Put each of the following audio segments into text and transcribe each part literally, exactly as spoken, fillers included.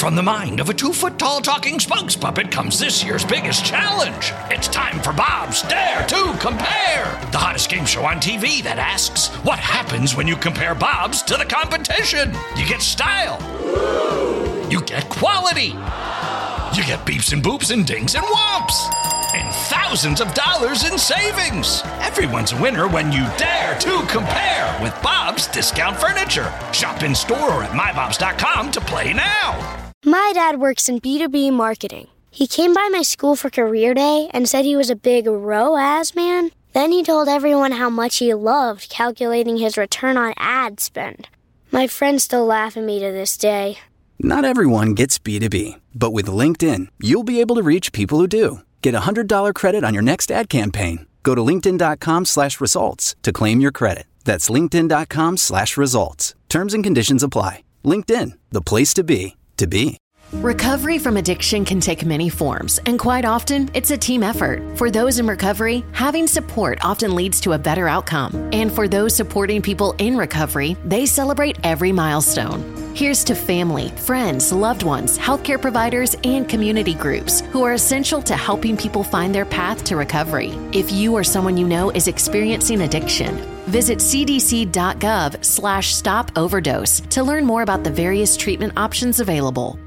From the mind of a two-foot-tall talking spokes puppet comes this year's biggest challenge. It's time for Bob's Dare to Compare, the hottest game show on T V that asks, what happens when you compare Bobs to the competition? You get style. You get quality. You get beeps and boops and dings and whomps. And thousands of dollars in savings. Everyone's a winner when you dare to compare with Bob's Discount Furniture. Shop in store or at my bobs dot com to play now. My dad works in B two B marketing. He came by my school for career day and said he was a big R O A S man. Then he told everyone how much he loved calculating his return on ad spend. My friends still laugh at me to this day. Not everyone gets B two B, but with LinkedIn, you'll be able to reach people who do. Get a one hundred dollars credit on your next ad campaign. Go to linkedin.com slash results to claim your credit. That's linkedin.com slash results. Terms and conditions apply. LinkedIn, the place to be, to be. Recovery from addiction can take many forms, and quite often, it's a team effort. For those in recovery, having support often leads to a better outcome. And for those supporting people in recovery, they celebrate every milestone. Here's to family, friends, loved ones, healthcare providers, and community groups who are essential to helping people find their path to recovery. If you or someone you know is experiencing addiction, visit cdc.gov slash stop overdose to learn more about the various treatment options available.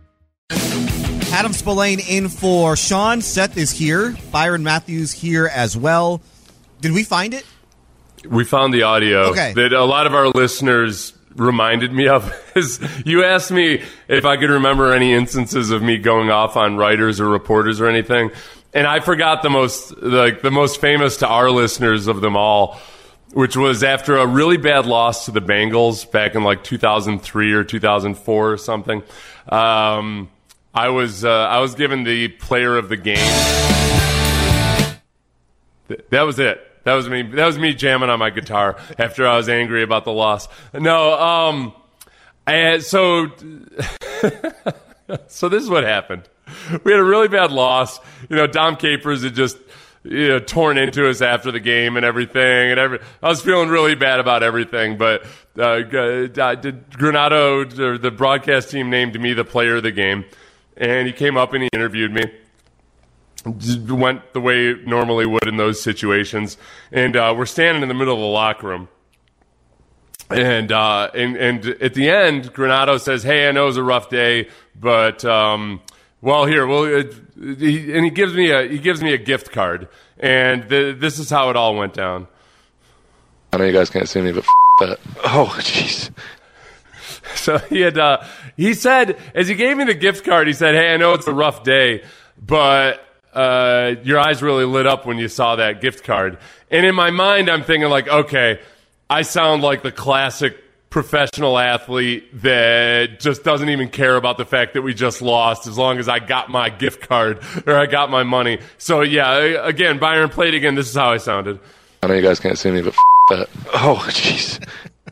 Adam Spillane in for Sean. Seth is here. Byron Matthews here as well. Did we find it? We found the audio okay. that a lot of our listeners reminded me of. Is you asked me if I could remember any instances of me going off on writers or reporters or anything, and I forgot the most, like the most famous to our listeners of them all, which was after a really bad loss to the Bengals back in like two thousand three or two thousand four or something. Um, I was uh, I was given the player of the game. Th- that was it. That was me. That was me jamming on my guitar after I was angry about the loss. No, um, and so so this is what happened. We had a really bad loss. You know, Dom Capers had just you know torn into us after the game and everything, and every I was feeling really bad about everything. But uh, did Granado, or the broadcast team, named me the player of the game. And he came up and he interviewed me. Just went the way it normally would in those situations. And uh, we're standing in the middle of the locker room. And, uh, and and at the end, Granado says, hey, I know it was a rough day, but, um, well, here, well, it, he, and he gives me a he gives me a gift card. And the, this is how it all went down. I know you guys can't see me, but f*** that. Oh, jeez. So he had, uh, he said, as he gave me the gift card, he said, hey, I know it's a rough day, but uh, your eyes really lit up when you saw that gift card. And in my mind, I'm thinking like, okay, I sound like the classic professional athlete that just doesn't even care about the fact that we just lost as long as I got my gift card or I got my money. So yeah, again, Byron, played again. This is how I sounded. I know you guys can't see me, but f*** that. Oh, jeez.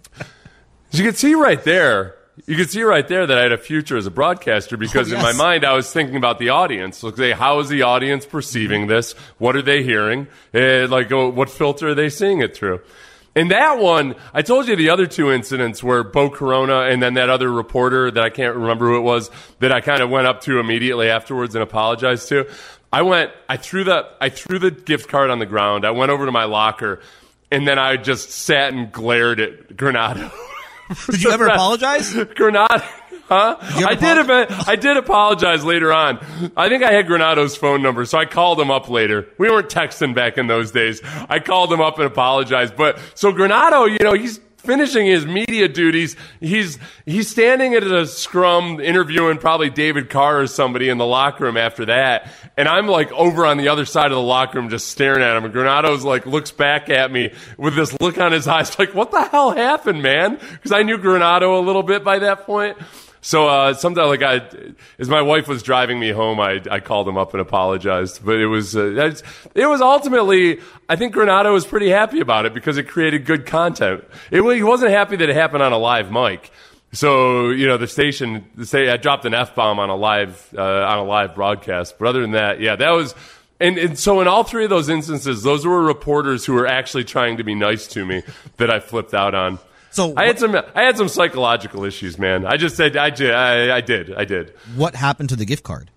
You can see right there, you can see right there that I had a future as a broadcaster because oh, yes. in my mind I was thinking about the audience. Like, say, how is the audience perceiving this? What are they hearing? Uh, like, oh, what filter are they seeing it through? And that one, I told you the other two incidents were Bo Corona and then that other reporter that I can't remember who it was that I kind of went up to immediately afterwards and apologized to. I went, I threw the, I threw the gift card on the ground. I went over to my locker, and then I just sat and glared at Granado. Did you ever apologize? Granado, huh? Did I did. Apologize? I did apologize later on. I think I had Granado's phone number, so I called him up later. We weren't texting back in those days. I called him up and apologized. But so Granado, you know, he's finishing his media duties. He's he's standing at a scrum interviewing probably David Carr or somebody in the locker room after that. And I'm like over on the other side of the locker room just staring at him. And Granado's like looks back at me with this look on his eyes like, what the hell happened, man? Because I knew Granado a little bit by that point. So uh, sometime, like I, as my wife was driving me home, I I called him up and apologized. But it was uh, it was ultimately, I think Granado was pretty happy about it because it created good content. It he wasn't happy that it happened on a live mic. So you know the station, the station I dropped an F-bomb on a live uh, on a live broadcast. But other than that, yeah, that was. And, and so in all three of those instances, those were reporters who were actually trying to be nice to me that I flipped out on. So I had some I had some psychological issues, man. I just said I did I, I did I did. What happened to the gift card?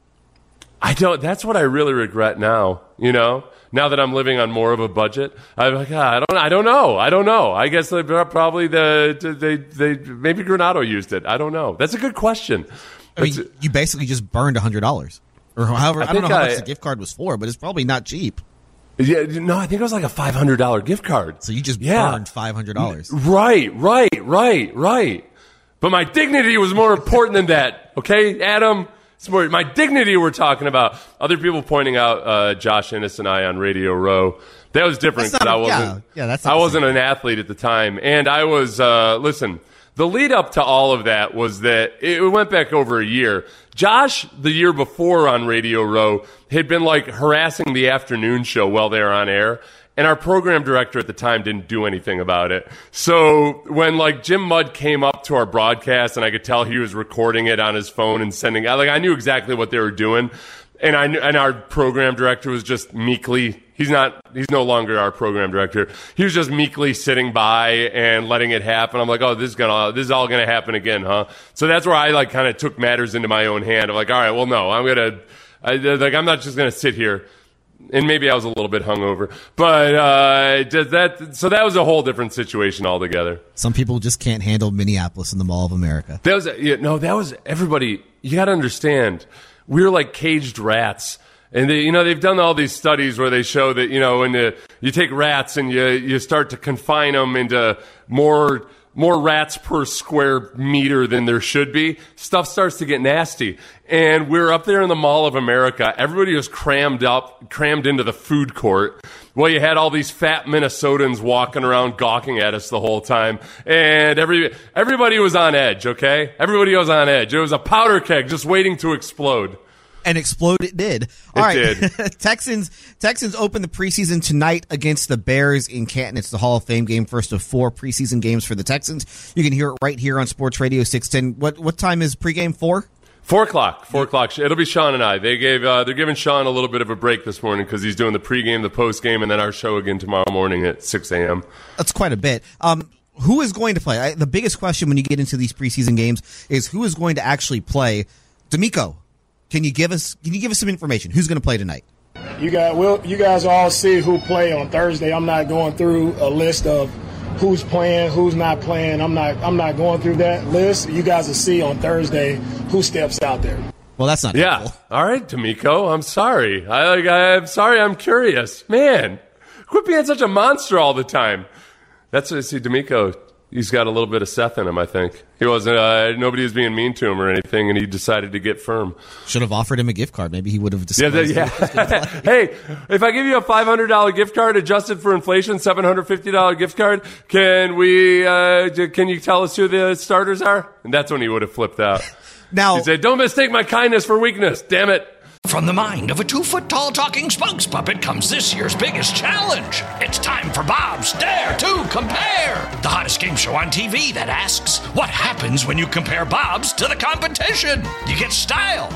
I don't. That's what I really regret now. You know, now that I'm living on more of a budget, I'm like, ah, I don't. I don't know. I don't know. I guess they probably the they they maybe Granado used it. I don't know. That's a good question. I mean, you basically just burned a hundred dollars, or however. I, I don't know how I, much the gift card was for, but it's probably not cheap. Yeah, no, I think it was like a five hundred dollar gift card. So you just yeah. burned five hundred dollars. Right, right, right, right. But my dignity was more important than that. Okay, Adam. It's more my dignity we're talking about. Other people pointing out uh, Josh Innes and I on Radio Row. That was different because I wasn't. Yeah, yeah, that's I wasn't an athlete at the time, and I was. Uh, listen, the lead up to all of that was that it went back over a year. Josh, the year before on Radio Row, had been like harassing the afternoon show while they were on air. And our program director at the time didn't do anything about it. So when like Jim Mudd came up to our broadcast and I could tell he was recording it on his phone and sending out, like I knew exactly what they were doing. And I knew, and our program director was just meekly, he's not, he's no longer our program director. He was just meekly sitting by and letting it happen. I'm like, oh, this is gonna, this is all gonna happen again, huh? So that's where I like kind of took matters into my own hand. I'm like, all right, well, no, I'm gonna, I, like, I'm not just gonna sit here. And maybe I was a little bit hungover, but uh, that so that was a whole different situation altogether. Some people just can't handle Minneapolis and the Mall of America. That was yeah, no, that was everybody. You got to understand, we were like caged rats, and they, you know they've done all these studies where they show that you know when you, you take rats and you you start to confine them into more. more rats per square meter than there should be, stuff starts to get nasty. And we're up there in the Mall of America. Everybody was crammed up, crammed into the food court. Well, you had all these fat Minnesotans walking around gawking at us the whole time. And every everybody was on edge, okay? Everybody was on edge. It was a powder keg just waiting to explode. And explode it did. All it right. did. Texans Texans open the preseason tonight against the Bears in Canton. It's the Hall of Fame game, first of four preseason games for the Texans. You can hear it right here on Sports Radio six ten. What what time is pregame? Four? Four o'clock. Four o'clock. It'll be Sean and I. They gave uh, they're giving Sean a little bit of a break this morning because he's doing the pregame, the postgame, and then our show again tomorrow morning at six a.m. That's quite a bit. Um, who is going to play? I, the biggest question when you get into these preseason games is who is going to actually play. D'Amico, Can you give us can you give us some information? Who's going to play tonight? You guys, well, you guys all see who play on Thursday. I'm not going through a list of who's playing, who's not playing. I'm not I'm not going through that list. You guys will see on Thursday who steps out there. Well, that's not yeah. helpful. All right, D'Amico. I'm sorry. I like. I'm sorry. I'm curious, man. Quit being such a monster all the time. That's what see, D'Amico. He's got a little bit of Seth in him, I think. He wasn't, uh, nobody was being mean to him or anything, and he decided to get firm. Should have offered him a gift card. Maybe he would have yeah, disclosed yeah. Hey, if I give you a five hundred dollars gift card adjusted for inflation, seven hundred fifty dollars gift card, can we, uh, can you tell us who the starters are? And that's when he would have flipped out. Now, he'd say, don't mistake my kindness for weakness, damn it. From the mind of a two-foot-tall talking spokes puppet comes this year's biggest challenge. It's time for Bob's Dare to Compare, the hottest game show on T V that asks, what happens when you compare Bob's to the competition? You get style.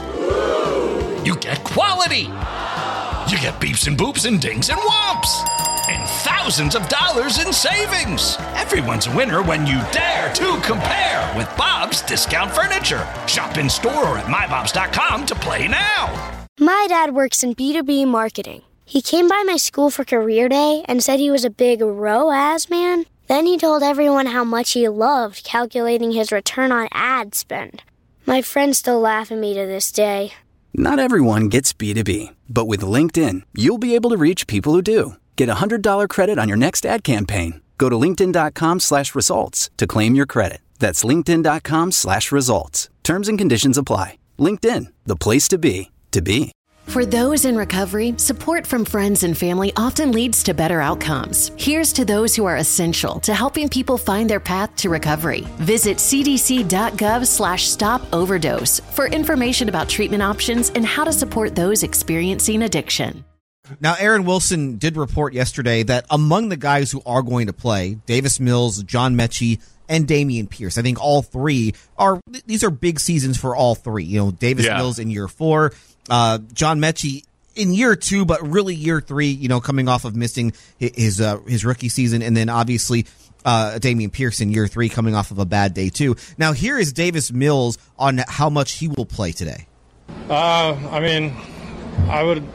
You get quality. You get beeps and boops and dings and whomps. And thousands of dollars in savings. Everyone's a winner when you dare to compare with Bob's Discount Furniture. Shop in store or at my bobs dot com to play now. My dad works in B two B marketing. He came by my school for career day and said he was a big R O A S man. Then he told everyone how much he loved calculating his return on ad spend. My friends still laugh at me to this day. Not everyone gets B two B, but with LinkedIn, you'll be able to reach people who do. Get a one hundred dollars credit on your next ad campaign. Go to linkedin.com slash results to claim your credit. That's linkedin.com slash results. Terms and conditions apply. LinkedIn, the place to be, to be. For those in recovery, support from friends and family often leads to better outcomes. Here's to those who are essential to helping people find their path to recovery. Visit cdc.gov slash stop overdose for information about treatment options and how to support those experiencing addiction. Now, Aaron Wilson did report yesterday that among the guys who are going to play, Davis Mills, John Mechie, and Dameon Pierce, I think all three are, these are big seasons for all three. You know, Davis yeah. Mills in year four, uh, John Mechie in year two, but really year three, you know, coming off of missing his, uh, his rookie season. And then obviously uh, Dameon Pierce in year three coming off of a bad day too. Now here is Davis Mills on how much he will play today. Uh, I mean, I would.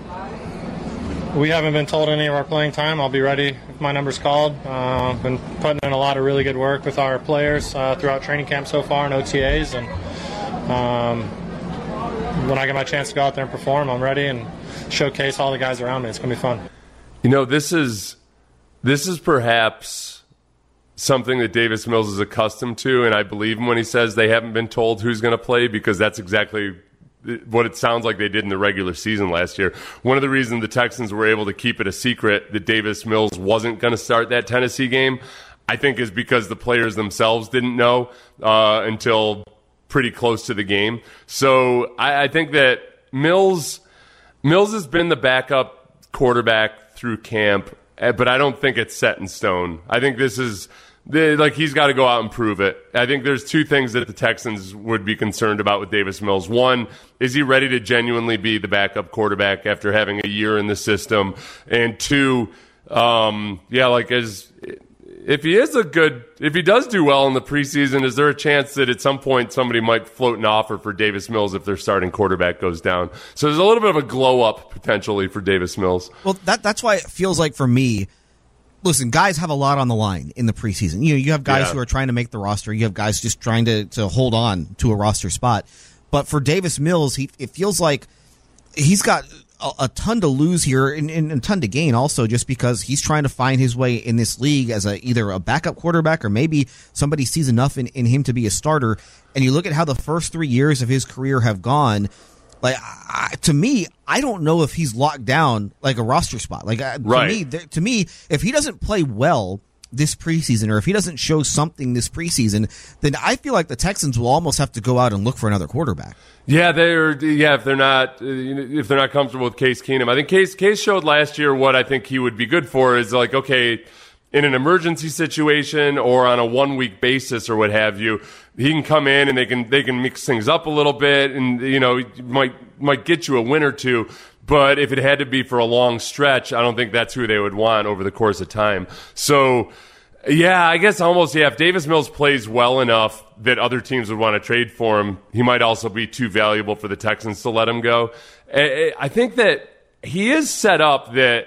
We haven't been told any of our playing time. I'll be ready if my number's called. Uh, been putting in a lot of really good work with our players uh, throughout training camp so far and O T As, and um, when I get my chance to go out there and perform, I'm ready and showcase all the guys around me. It's gonna be fun. You know, this is this is perhaps something that Davis Mills is accustomed to, and I believe him when he says they haven't been told who's going to play, because that's exactly what it sounds like they did in the regular season last year. One of the reasons the Texans were able to keep it a secret that Davis Mills wasn't going to start that Tennessee game, I think, is because the players themselves didn't know uh, until pretty close to the game. So I, I think that Mills Mills has been the backup quarterback through camp, but I don't think it's set in stone. I think this is the, like he's got to go out and prove it. I think there's two things that the Texans would be concerned about with Davis Mills. One, is he ready to genuinely be the backup quarterback after having a year in the system? And two, um, yeah, like as if he is a good, if he does do well in the preseason, is there a chance that at some point somebody might float an offer for Davis Mills if their starting quarterback goes down? So there's a little bit of a glow up potentially for Davis Mills. Well, that that's why it feels like for me. Listen, guys have a lot on the line in the preseason. You know, you have guys yeah. who are trying to make the roster. You have guys just trying to, to hold on to a roster spot. But for Davis Mills, he it feels like he's got a, a ton to lose here and, and a ton to gain also, just because he's trying to find his way in this league as a either a backup quarterback or maybe somebody sees enough in, in him to be a starter. And you look at how the first three years of his career have gone. Like, I, to me, I don't know if he's locked down like a roster spot. Like, uh, right. to me, th- to me, if he doesn't play well this preseason, or if he doesn't show something this preseason, then I feel like the Texans will almost have to go out and look for another quarterback. Yeah, they're yeah if they're not if they're not comfortable with Case Keenum. I think Case Case showed last year what I think he would be good for is like, okay, in an emergency situation or on a one week basis or what have you, he can come in and they can they can mix things up a little bit, and you know might might get you a win or two. But if it had to be for a long stretch, I don't think that's who they would want over the course of time. So yeah, I guess almost yeah. If Davis Mills plays well enough that other teams would want to trade for him, he might also be too valuable for the Texans to let him go. I think that he is set up that.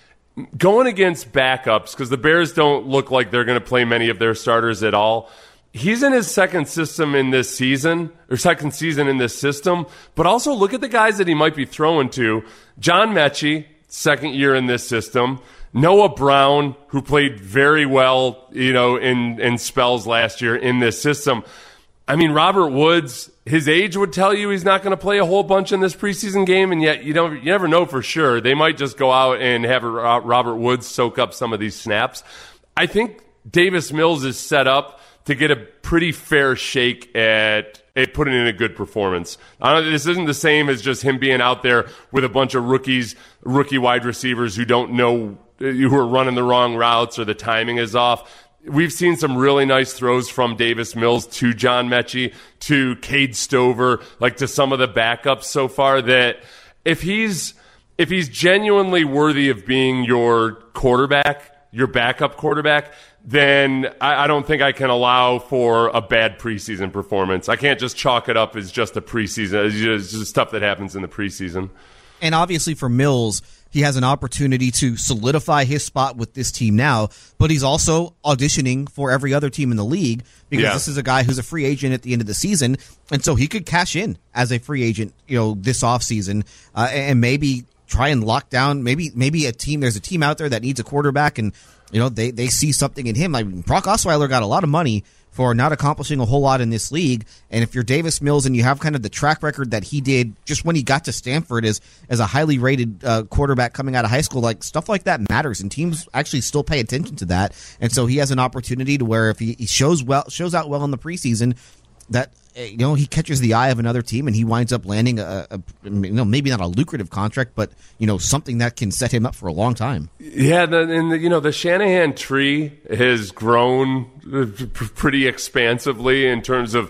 Going against backups, because the Bears don't look like they're going to play many of their starters at all. He's in his second system in this season, or second season in this system, but also look at the guys that he might be throwing to. John Mechie, second year in this system. Noah Brown, who played very well, you know, in, in spells last year in this system. I mean, Robert Woods, his age would tell you he's not going to play a whole bunch in this preseason game, and yet you don't, you never know for sure. They might just go out and have Robert Woods soak up some of these snaps. I think Davis Mills is set up to get a pretty fair shake at, at putting in a good performance. I don't, this isn't the same as just him being out there with a bunch of rookies, rookie wide receivers who don't know, who are running the wrong routes or the timing is off. We've seen some really nice throws from Davis Mills to John Mechie, to Cade Stover, like to some of the backups so far, that if he's if he's genuinely worthy of being your quarterback, your backup quarterback, then I, I don't think I can allow for a bad preseason performance. I can't just chalk it up as just a preseason. It's just, it's just stuff that happens in the preseason. And obviously for Mills, he has an opportunity to solidify his spot with this team now, but he's also auditioning for every other team in the league because yeah. this is a guy who's a free agent at the end of the season, and so he could cash in as a free agent, you know, this offseason, uh, and maybe try and lock down maybe maybe a team. There's a team out there that needs a quarterback, and you know they they see something in him. Like Brock Osweiler got a lot of money for not accomplishing a whole lot in this league. And if you're Davis Mills and you have kind of the track record that he did just when he got to Stanford as, as a highly rated uh, quarterback coming out of high school, like stuff like that matters, and teams actually still pay attention to that. And so he has an opportunity to where if he, he shows well, shows out well in the preseason, that you know he catches the eye of another team and he winds up landing a, a you know maybe not a lucrative contract, but you know something that can set him up for a long time. Yeah, the, and the, you know the Shanahan tree has grown pretty expansively in terms of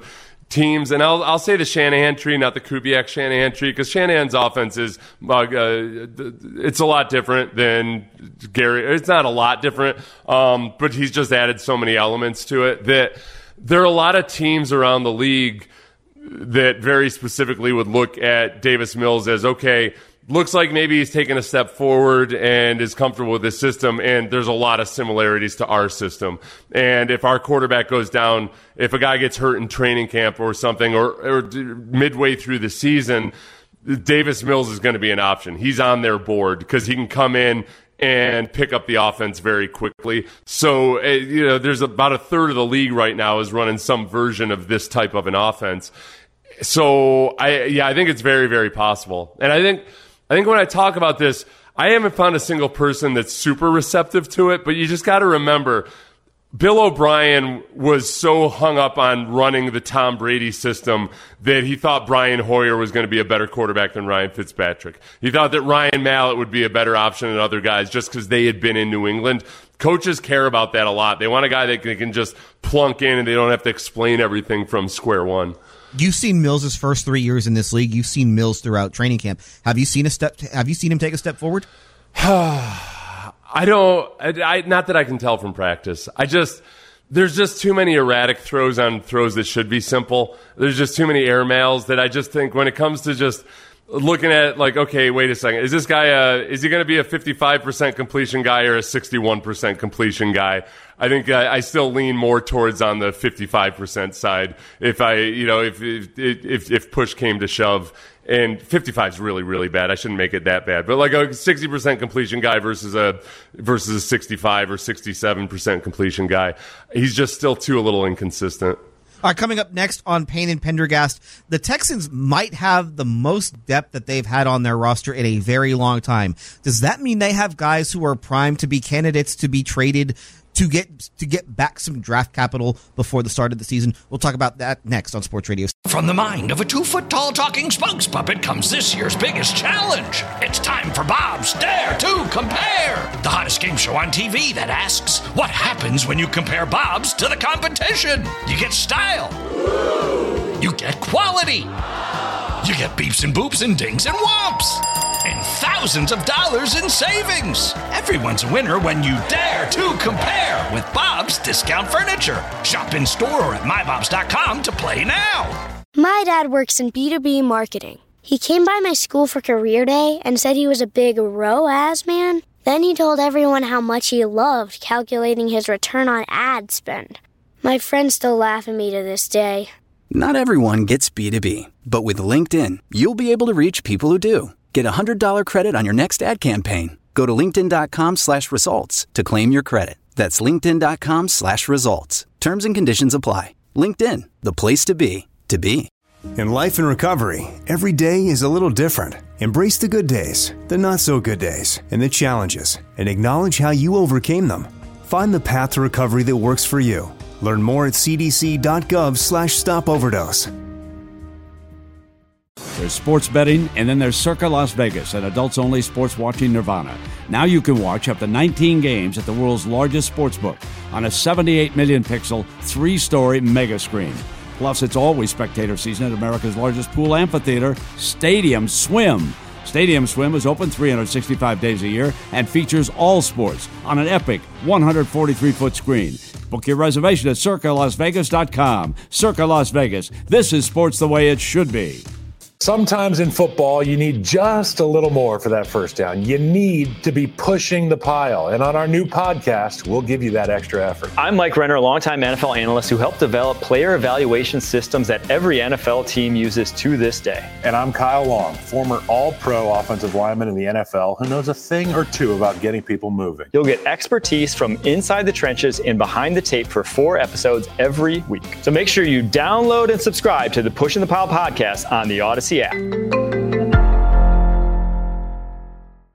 teams, and I'll I'll say the Shanahan tree, not the Kubiak Shanahan tree, because Shanahan's offense is uh, it's a lot different than Gary. It's not a lot different, um, but he's just added so many elements to it that there are a lot of teams around the league that very specifically would look at Davis Mills as, okay, looks like maybe he's taken a step forward and is comfortable with this system, and there's a lot of similarities to our system. And if our quarterback goes down, if a guy gets hurt in training camp or something, or, or midway through the season, Davis Mills is going to be an option. He's on their board because he can come in and pick up the offense very quickly. So, uh, you know, there's about a third of the league right now is running some version of this type of an offense. So, I yeah, I think it's very, very possible. And I think I think when I talk about this, I haven't found a single person that's super receptive to it, but you just got to remember, Bill O'Brien was so hung up on running the Tom Brady system that he thought Brian Hoyer was going to be a better quarterback than Ryan Fitzpatrick. He thought that Ryan Mallett would be a better option than other guys just because they had been in New England. Coaches care about that a lot. They want a guy that can just plunk in and they don't have to explain everything from square one. You've seen Mills' first three years in this league. You've seen Mills throughout training camp. Have you seen a step? Have you seen him take a step forward? I don't. I, I not that I can tell from practice. I just there's just too many erratic throws on throws that should be simple. There's just too many air mails that I just think when it comes to just looking at, like, okay, wait a second, is this guy a, is he going to be a fifty-five percent completion guy or a sixty-one percent completion guy? I think I, I still lean more towards on the fifty-five percent side. If I, you know, if if if, if push came to shove, and fifty-five is really really bad. I shouldn't make it that bad, but like a sixty percent completion guy versus a versus a sixty-five or sixty-seven percent completion guy, he's just still too a little inconsistent. All right, coming up next on Payne and Pendergast, the Texans might have the most depth that they've had on their roster in a very long time. Does that mean they have guys who are primed to be candidates to be traded to get to get back some draft capital before the start of the season? We'll talk about that next on Sports Radio. From the mind of a two-foot-tall talking spokes puppet comes this year's biggest challenge. It's time for Bob's Dare to Compare, the hottest game show on T V that asks, what happens when you compare Bob's to the competition? You get style. You get quality. You get beeps and boops and dings and whomps. And thousands of dollars in savings. Everyone's a winner when you dare to compare with Bob's Discount Furniture. Shop in store or at my bobs dot com to play now. My dad works in B two B marketing. He came by my school for career day and said he was a big R O A S man. Then he told everyone how much he loved calculating his return on ad spend. My friends still laugh at me to this day. Not everyone gets B two B, but with LinkedIn, you'll be able to reach people who do. Get a one hundred dollars credit on your next ad campaign. Go to linkedin.com slash results to claim your credit. That's linkedin.com slash results. Terms and conditions apply. LinkedIn, the place to be, to be. In life and recovery, every day is a little different. Embrace the good days, the not so good days, and the challenges, and acknowledge how you overcame them. Find the path to recovery that works for you. Learn more at cdc.gov slash stop overdose. There's sports betting, and then there's Circa Las Vegas, an adults-only sports-watching nirvana. Now you can watch up to nineteen games at the world's largest sportsbook on a seventy-eight million pixel, three-story mega screen. Plus, it's always spectator season at America's largest pool amphitheater, Stadium Swim. Stadium Swim is open three hundred sixty-five days a year and features all sports on an epic one hundred forty-three foot screen. Book your reservation at circa las vegas dot com. Circa Las Vegas. This is sports the way it should be. Sometimes in football, you need just a little more for that first down. You need to be pushing the pile. And on our new podcast, we'll give you that extra effort. I'm Mike Renner, a longtime N F L analyst who helped develop player evaluation systems that every N F L team uses to this day. And I'm Kyle Long, former all-pro offensive lineman in the N F L who knows a thing or two about getting people moving. You'll get expertise from inside the trenches and behind the tape for four episodes every week. So make sure you download and subscribe to the Pushing the Pile podcast on the Odyssey app.